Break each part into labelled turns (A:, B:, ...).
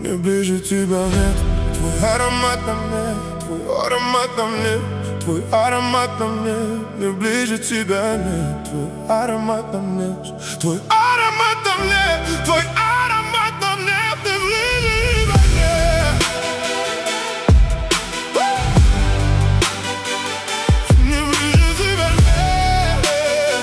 A: мне ближе тебя нет. Твой аромат на мне, твой аромат на мне, твой аромат на мне, мне ближе тебя нет. Твой аромат на мне, твой аромат на мне, твой аромат на мне, мне ближе тебя нет. Мне ближе тебя нет.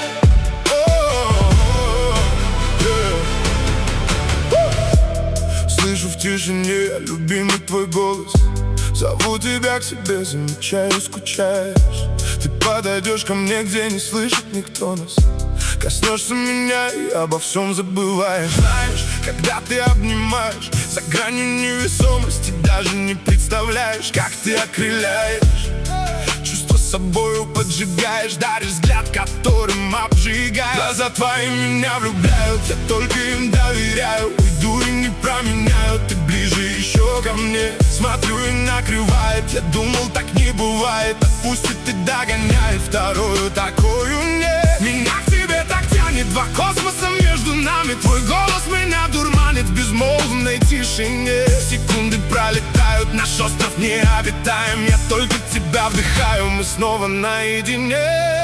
A: Слышу в тишине любимый твой голос. Зову тебя к себе, замечаю, скучаешь. Ты подойдешь ко мне, где не слышит никто нас. Коснешься меня и обо всем забываешь. Знаешь, когда ты обнимаешь, за гранью невесомости даже не представляешь, как ты окрыляешь. Чувство собою поджигаешь, даришь взгляд, которым обжигаешь. Глаза твои меня влюбляют, я только им доверяю. Уйду и не променяю, ты ближе еще ко мне. Смотрю и накрывает, я думал, так не бывает. Отпустит и догоняет, вторую такую нет. Меня к тебе так тянет, два космоса между нами. Твой голос меня дурманит в безмолвной тишине. Секунды пролетают, наш остров необитаем. Я только тебя вдыхаю, мы снова наедине.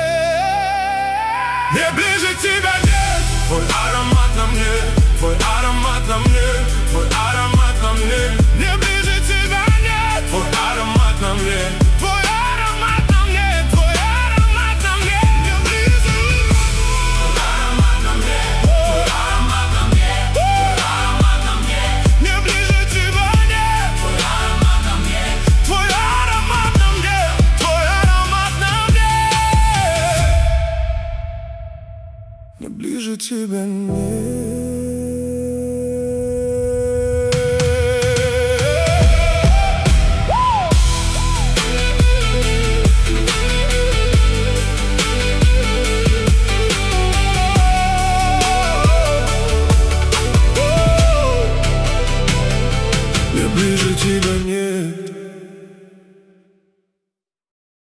A: Мне ближе тебя нет. Твой аромат на мне, твой аромат на мне, твой аромат на мне. Мне ближе тебя нет. Твой аромат на мне, твой аромат на мне, твой аромат на мне. Мне ближе. Твой аромат на мне, твой аромат на мне, твой аромат на мне. Мне ближе тебя нет. Твой аромат на мне, твой аромат на мне, твой аромат на мне. Мне ближе тебя нет. Мне ближе тебя нет.